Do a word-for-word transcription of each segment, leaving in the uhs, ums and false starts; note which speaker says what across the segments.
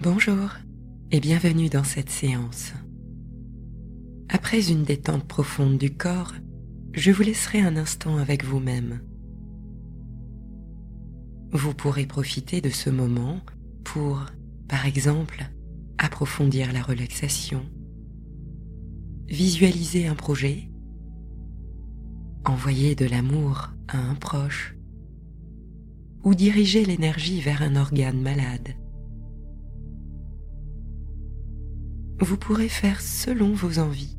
Speaker 1: Bonjour et bienvenue dans cette séance. Après une détente profonde du corps, je vous laisserai un instant avec vous-même. Vous pourrez profiter de ce moment pour, par exemple, approfondir la relaxation, visualiser un projet, envoyer de l'amour à un proche ou diriger l'énergie vers un organe malade. Vous pourrez faire selon vos envies.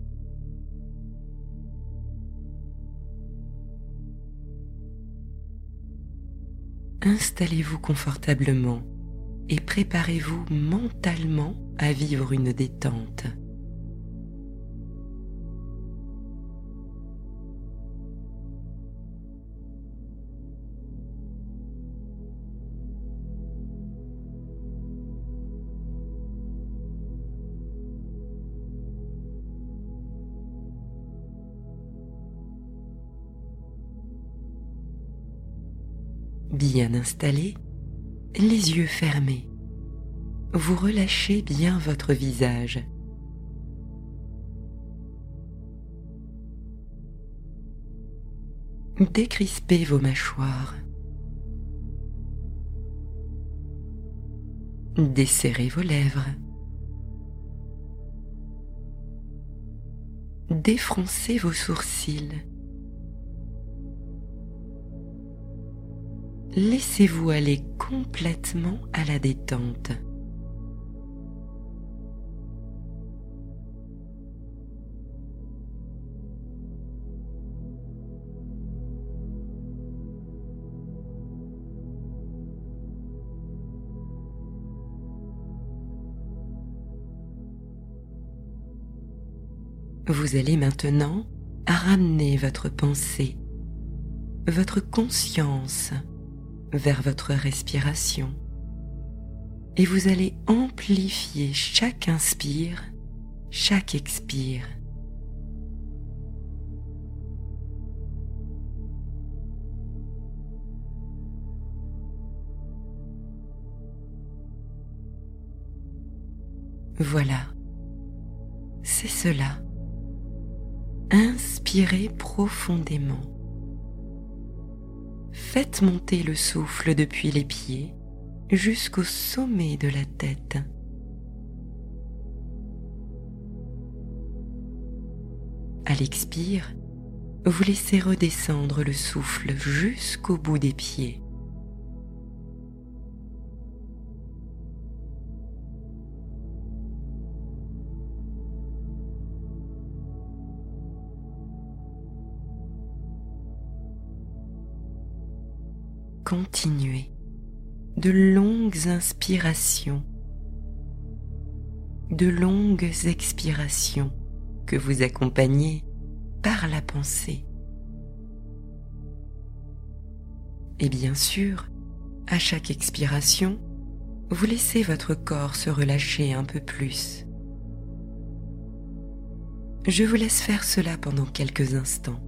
Speaker 1: Installez-vous confortablement et préparez-vous mentalement à vivre une détente. Bien installé, les yeux fermés, vous relâchez bien votre visage. Décrispez vos mâchoires. Desserrez vos lèvres. Défroncez vos sourcils. Laissez-vous aller complètement à la détente. Vous allez maintenant ramener votre pensée, votre conscience vers votre respiration et vous allez amplifier chaque inspire, chaque expire. Voilà, c'est cela. Inspirez profondément. Faites monter le souffle depuis les pieds jusqu'au sommet de la tête. À l'expire, vous laissez redescendre le souffle jusqu'au bout des pieds. Continuez de longues inspirations, de longues expirations que vous accompagnez par la pensée. Et bien sûr, à chaque expiration, vous laissez votre corps se relâcher un peu plus. Je vous laisse faire cela pendant quelques instants.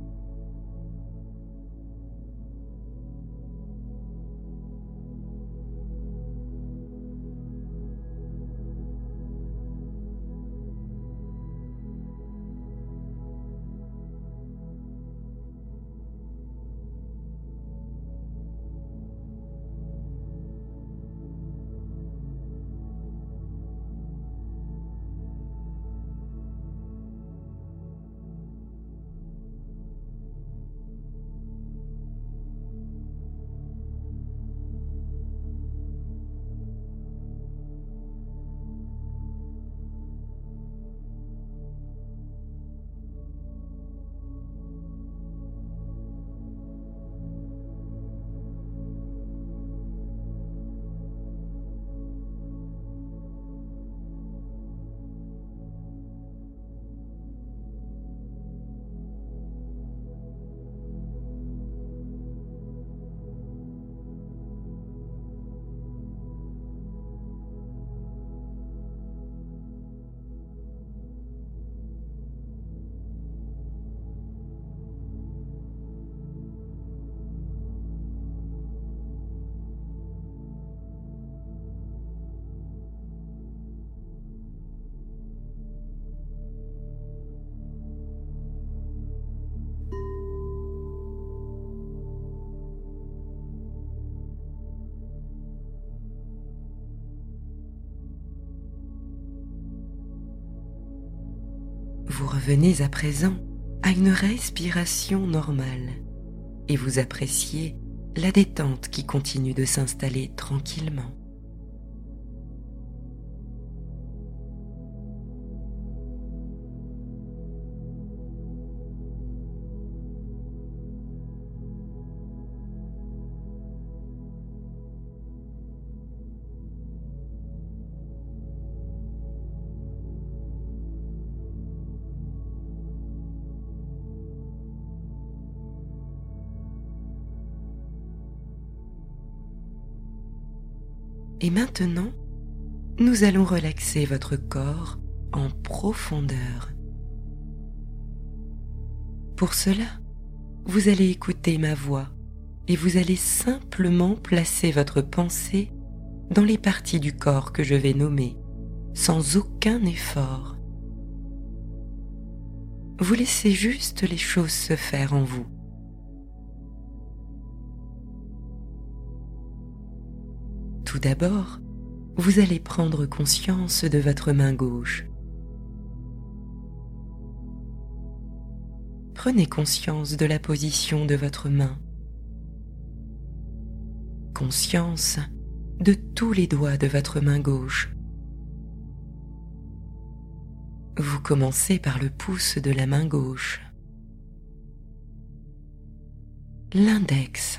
Speaker 1: Revenez à présent à une respiration normale et vous appréciez la détente qui continue de s'installer tranquillement. Et maintenant, nous allons relaxer votre corps en profondeur. Pour cela, vous allez écouter ma voix et vous allez simplement placer votre pensée dans les parties du corps que je vais nommer, sans aucun effort. Vous laissez juste les choses se faire en vous. Tout d'abord, vous allez prendre conscience de votre main gauche. Prenez conscience de la position de votre main. Conscience de tous les doigts de votre main gauche. Vous commencez par le pouce de la main gauche, l'index,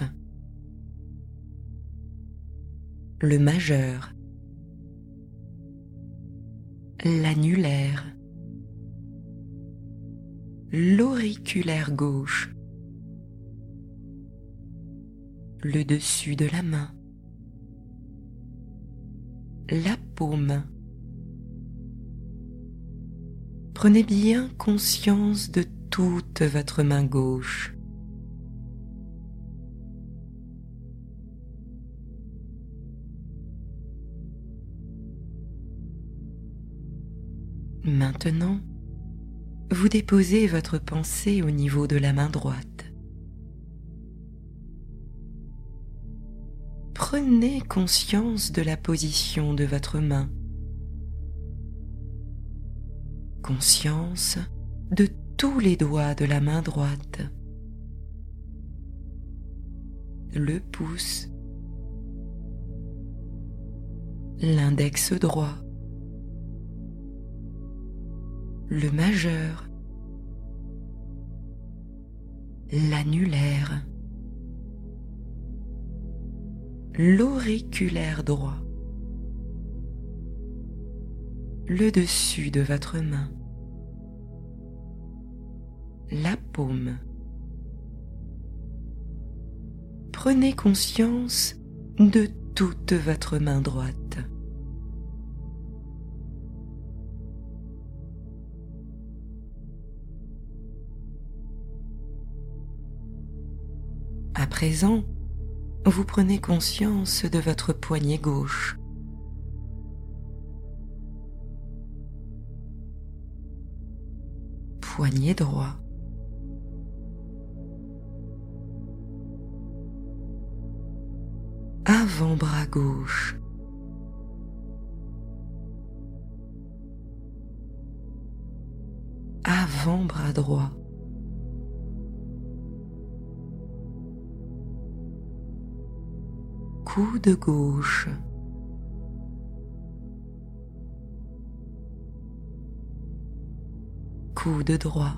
Speaker 1: le majeur, l'annulaire, l'auriculaire gauche, le dessus de la main, la paume. Prenez bien conscience de toute votre main gauche. Maintenant, vous déposez votre pensée au niveau de la main droite. Prenez conscience de la position de votre main. Conscience de tous les doigts de la main droite. Le pouce, l'index droit, le majeur, l'annulaire, l'auriculaire droit, le dessus de votre main, la paume. Prenez conscience de toute votre main droite. À présent, vous prenez conscience de votre poignet gauche. Poignet droit. Avant-bras gauche. Avant-bras droit. Coude gauche. Coude droit.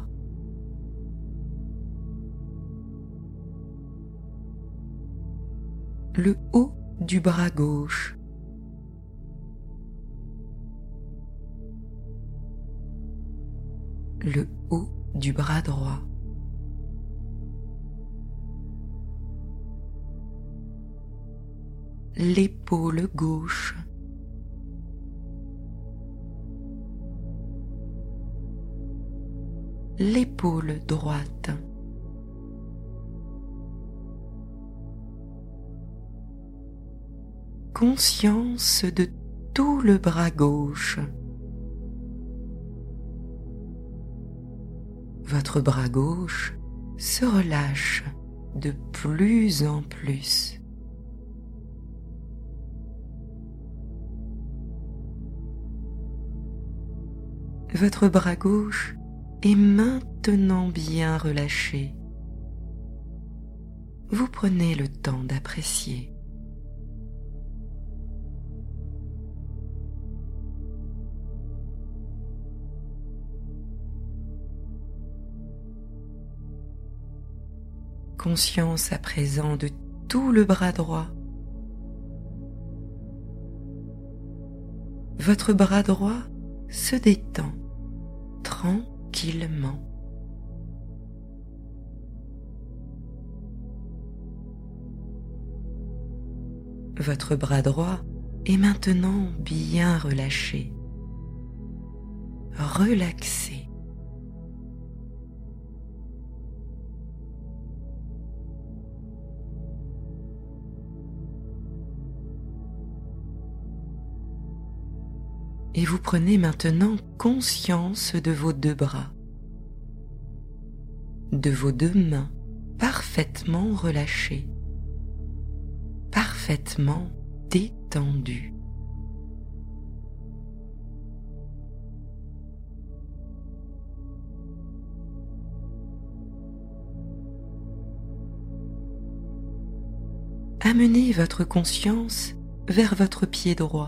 Speaker 1: Le haut du bras gauche. Le haut du bras droit. L'épaule gauche. L'épaule droite. Conscience de tout le bras gauche. Votre bras gauche se relâche de plus en plus. Votre bras gauche est maintenant bien relâché. Vous prenez le temps d'apprécier. Conscience à présent de tout le bras droit. Votre bras droit se détend tranquillement. Votre bras droit est maintenant bien relâché, relaxé. Et vous prenez maintenant conscience de vos deux bras, de vos deux mains parfaitement relâchées, parfaitement détendues. Amenez votre conscience vers votre pied droit.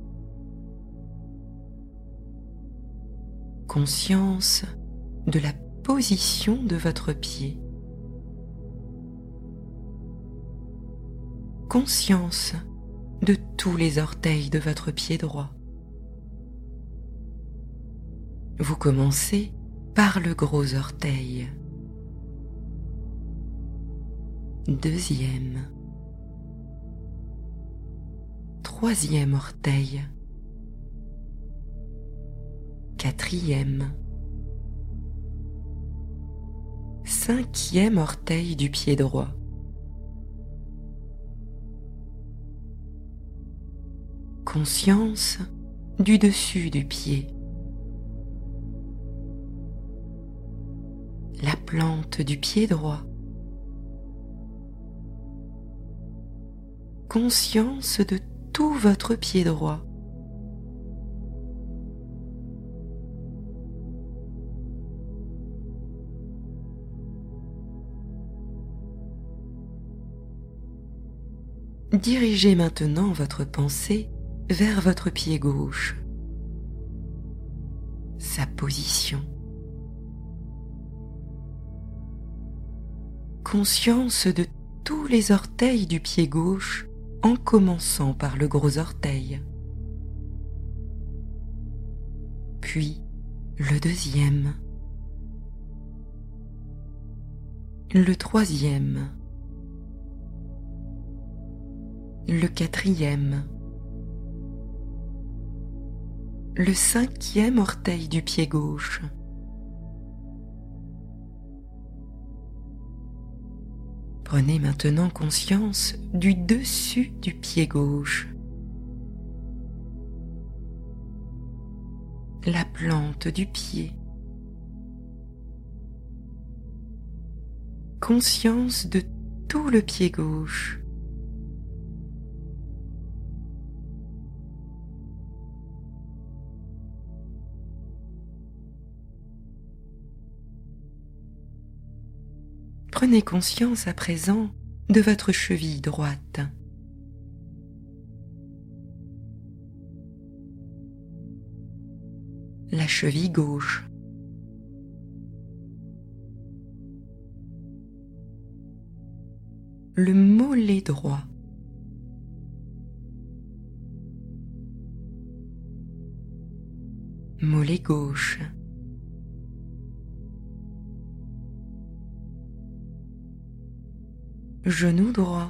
Speaker 1: Conscience de la position de votre pied. Conscience de tous les orteils de votre pied droit. Vous commencez par le gros orteil. Deuxième. Troisième orteil. Quatrième. Cinquième orteil du pied droit. Conscience du dessus du pied. La plante du pied droit. Conscience de tout votre pied droit. Dirigez maintenant votre pensée vers votre pied gauche, sa position. Conscience de tous les orteils du pied gauche en commençant par le gros orteil, puis le deuxième, le troisième, le quatrième, le cinquième orteil du pied gauche, prenez maintenant conscience du dessus du pied gauche, la plante du pied, conscience de tout le pied gauche, prenez conscience à présent de votre cheville droite. La cheville gauche. Le mollet droit. Mollet gauche. Genou droit.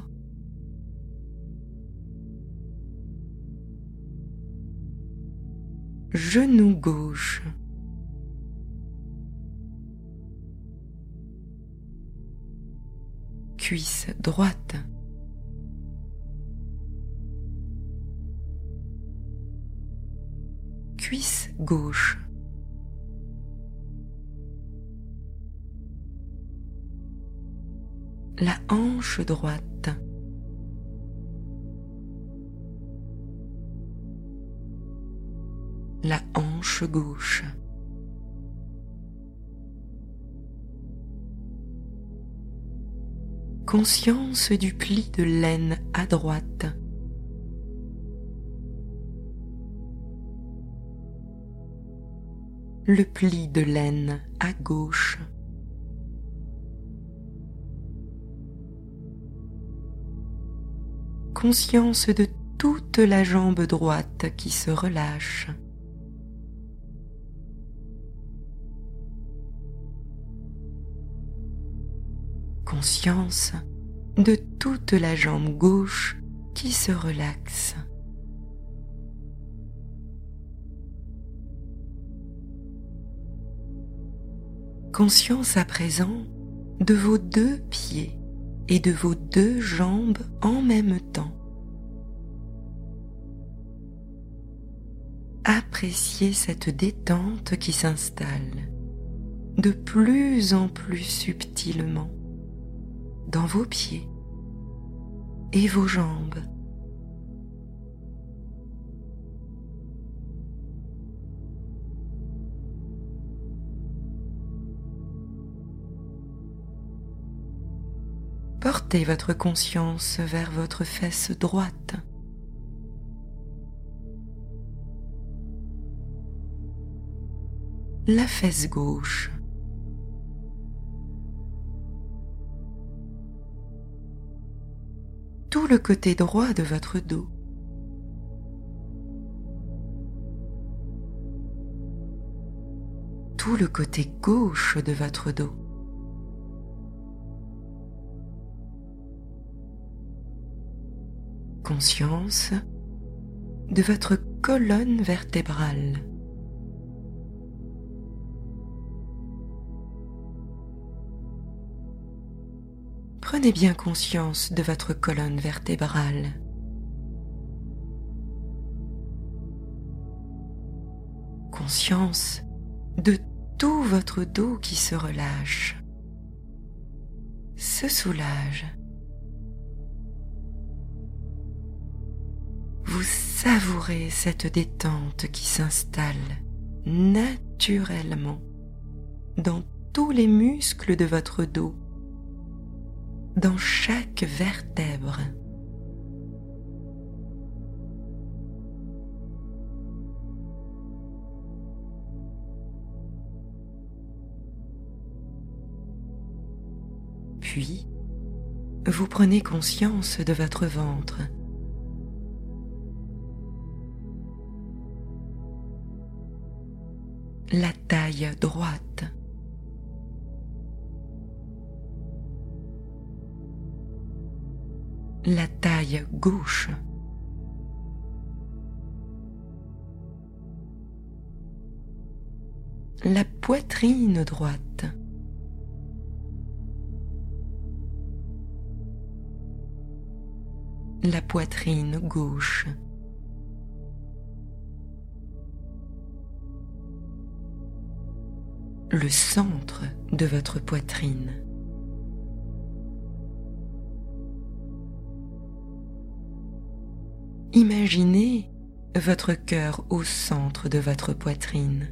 Speaker 1: Genou gauche. Cuisse droite. Cuisse gauche. La hanche droite. La hanche gauche. conscience du pli de laine à droite, le pli de laine à gauche, conscience de toute la jambe droite qui se relâche, conscience de toute la jambe gauche qui se relaxe. Conscience à présent de vos deux pieds et de vos deux jambes en même temps. Appréciez cette détente qui s'installe de plus en plus subtilement dans vos pieds et vos jambes. Portez votre conscience vers votre fesse droite. La fesse gauche. Tout le côté droit de votre dos. Tout le côté gauche de votre dos. Conscience de votre colonne vertébrale. Prenez bien conscience de votre colonne vertébrale. Conscience de tout votre dos qui se relâche, se soulage. Vous savourez cette détente qui s'installe naturellement dans tous les muscles de votre dos, dans chaque vertèbre. Puis, vous prenez conscience de votre ventre. La taille droite. La taille gauche. La poitrine droite. La poitrine gauche. Le centre de votre poitrine. Imaginez votre cœur au centre de votre poitrine.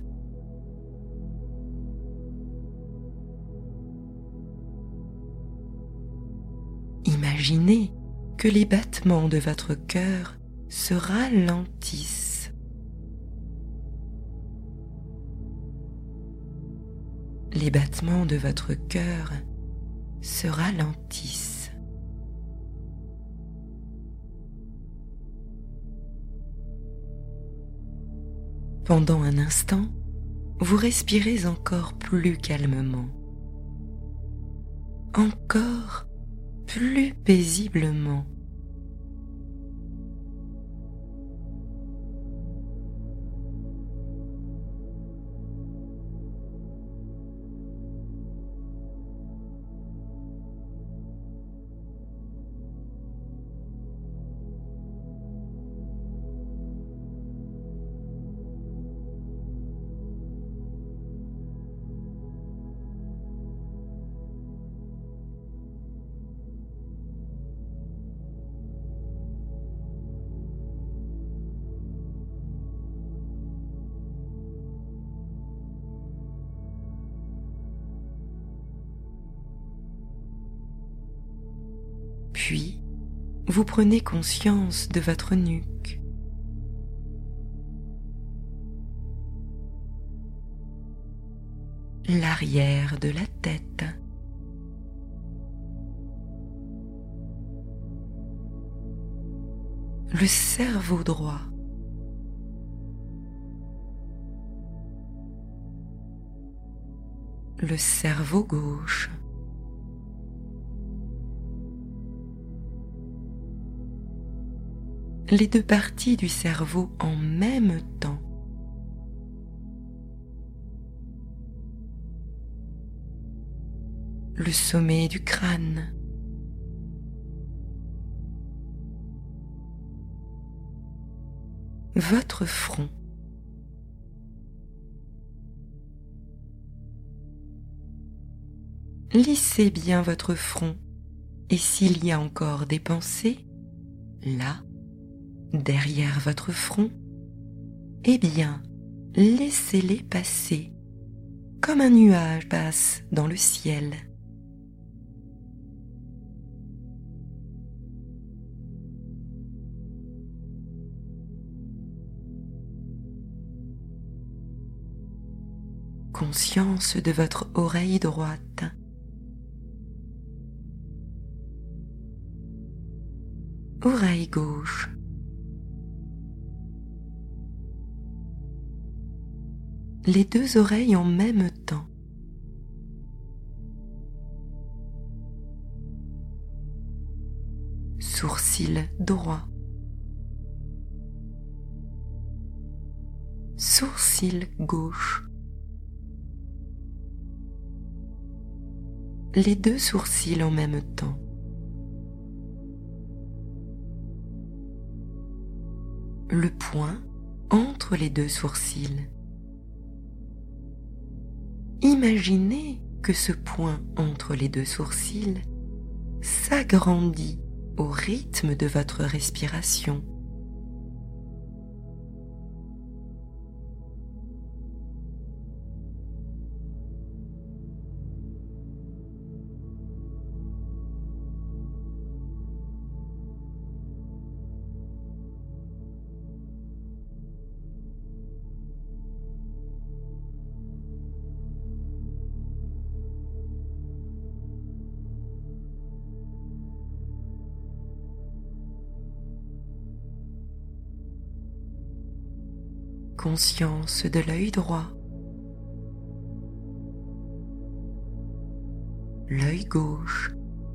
Speaker 1: Imaginez que les battements de votre cœur se ralentissent. Les battements de votre cœur se ralentissent. Pendant un instant, vous respirez encore plus calmement, encore plus paisiblement. Puis, vous prenez conscience de votre nuque. L'arrière de la tête. Le cerveau droit. Le cerveau gauche. Les deux parties du cerveau en même temps. Le sommet du crâne. Votre front. Lissez bien votre front et s'il y a encore des pensées, là, derrière votre front, eh bien, laissez-les passer comme un nuage passe dans le ciel. Conscience de votre oreille droite. Oreille gauche. Les deux oreilles en même temps. Sourcil droit. Sourcil gauche. Les deux sourcils en même temps. Le point entre les deux sourcils. Imaginez que ce point entre les deux sourcils s'agrandit au rythme de votre respiration. Conscience de l'œil droit, l'œil gauche,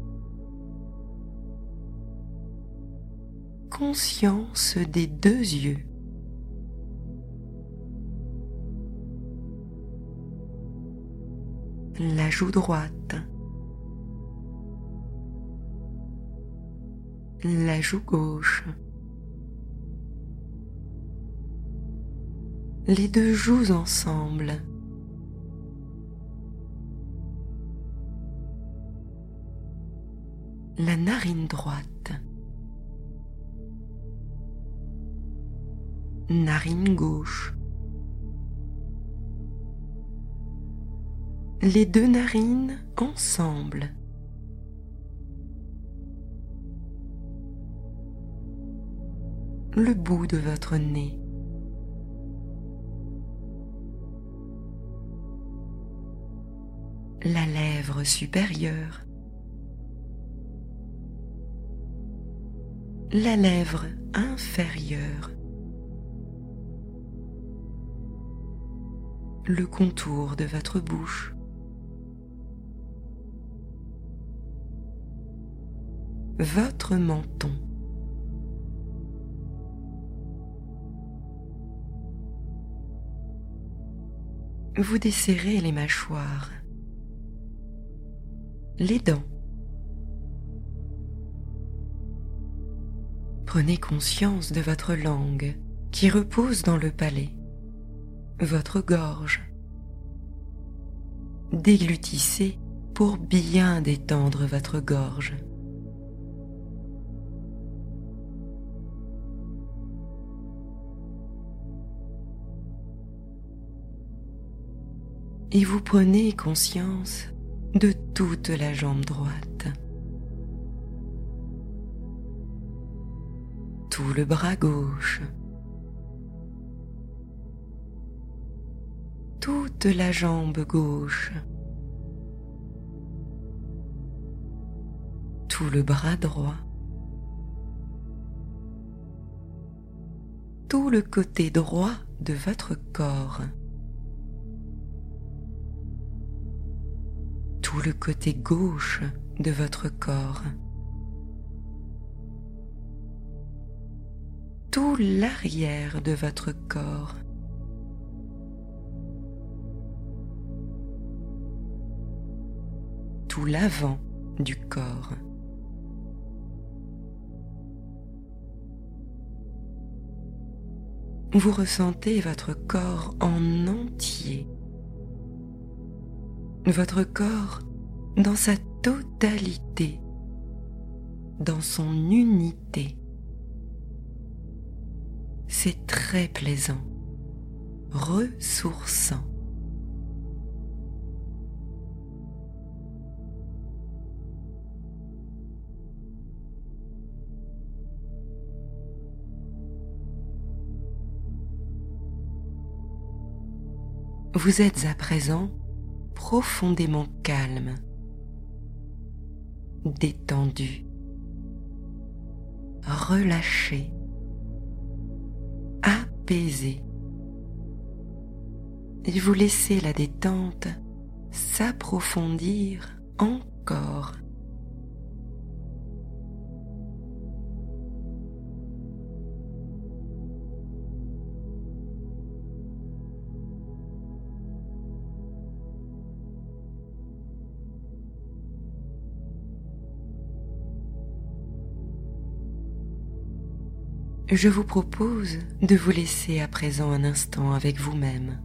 Speaker 1: conscience des deux yeux, la joue droite, la joue gauche, les deux joues ensemble, la narine droite, narine gauche, les deux narines ensemble, le bout de votre nez, la lèvre supérieure, la lèvre inférieure, le contour de votre bouche, votre menton, vous desserrez les mâchoires, les dents. Prenez conscience de votre langue qui repose dans le palais, votre gorge. Déglutissez pour bien détendre votre gorge. Et vous prenez conscience de toute la jambe droite. tout le bras gauche, toute la jambe gauche, tout le bras droit, tout le côté droit de votre corps, tout le côté gauche de votre corps, tout l'arrière de votre corps, tout l'avant du corps. Vous ressentez votre corps en entier, votre corps dans sa totalité, dans son unité. C'est très plaisant, ressourçant. Vous êtes à présent profondément calme, détendu, relâché, apaisé. Et vous laissez la détente s'approfondir encore. Je vous propose de vous laisser à présent un instant avec vous-même.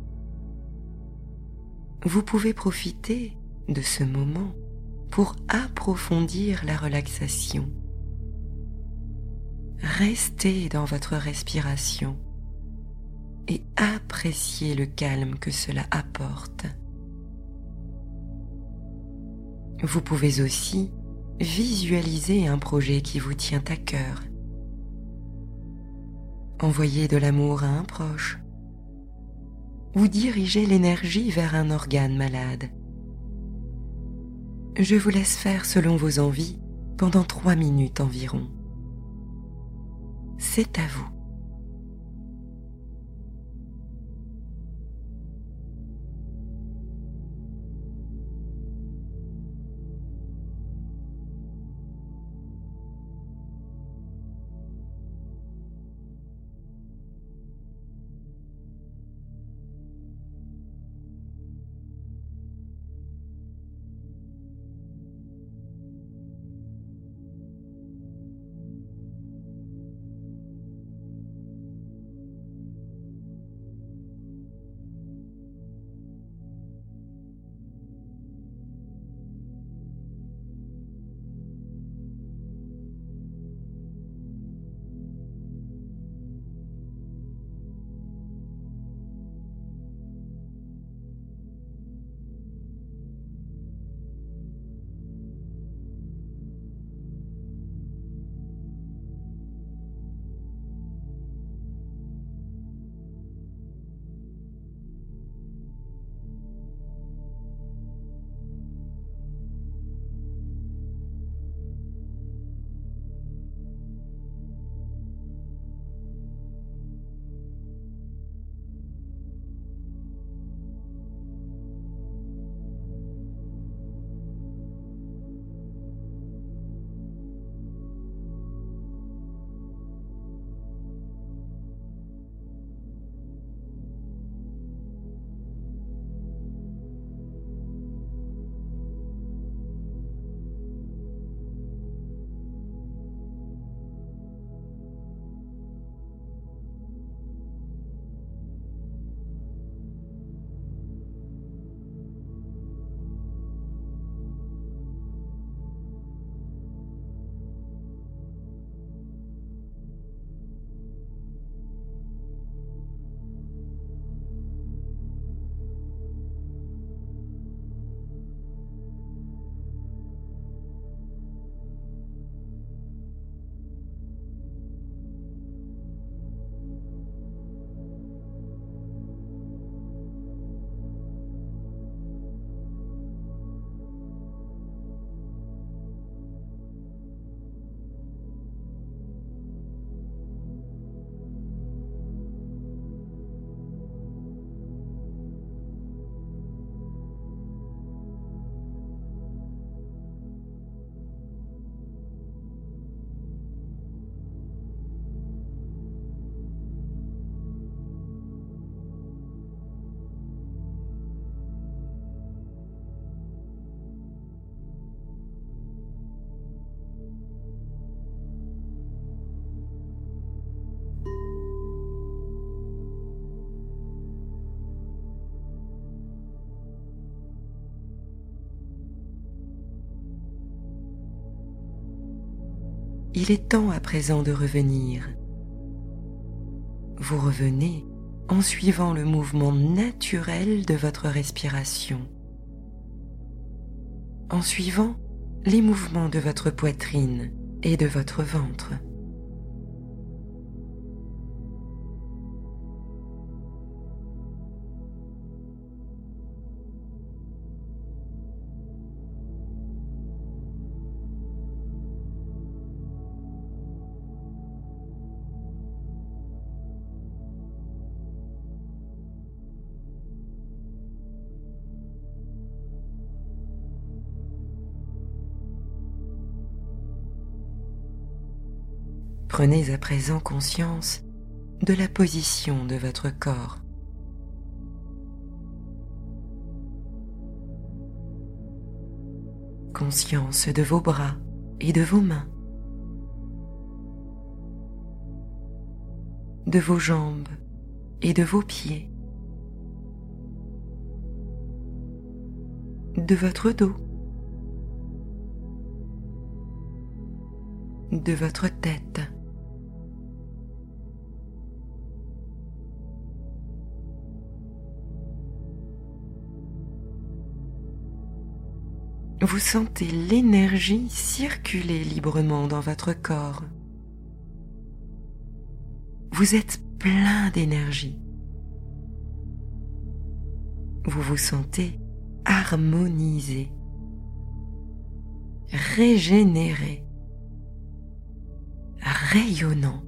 Speaker 1: Vous pouvez profiter de ce moment pour approfondir la relaxation. Restez dans votre respiration et appréciez le calme que cela apporte. Vous pouvez aussi visualiser un projet qui vous tient à cœur. Envoyez de l'amour à un proche ou dirigez l'énergie vers un organe malade. Je vous laisse faire selon vos envies pendant trois minutes environ. C'est à vous. il est temps à présent de revenir. Vous revenez en suivant le mouvement naturel de votre respiration, en suivant les mouvements de votre poitrine et de votre ventre. Prenez à présent conscience de la position de votre corps. Conscience de vos bras et de vos mains, de vos jambes et de vos pieds, de votre dos, de votre tête. Vous sentez l'énergie circuler librement dans votre corps. Vous êtes plein d'énergie. Vous vous sentez harmonisé, régénéré, rayonnant.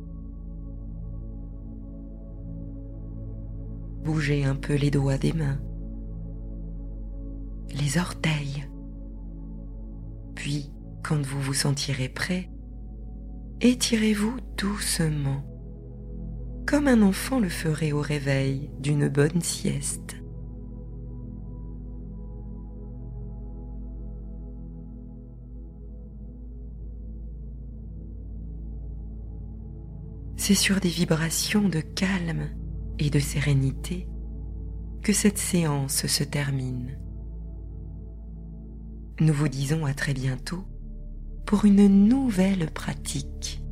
Speaker 1: Bougez un peu les doigts des mains, les orteils. Puis, quand vous vous sentirez prêt, étirez-vous doucement, comme un enfant le ferait au réveil d'une bonne sieste. C'est sur des vibrations de calme et de sérénité que cette séance se termine. Nous vous disons à très bientôt pour une nouvelle pratique.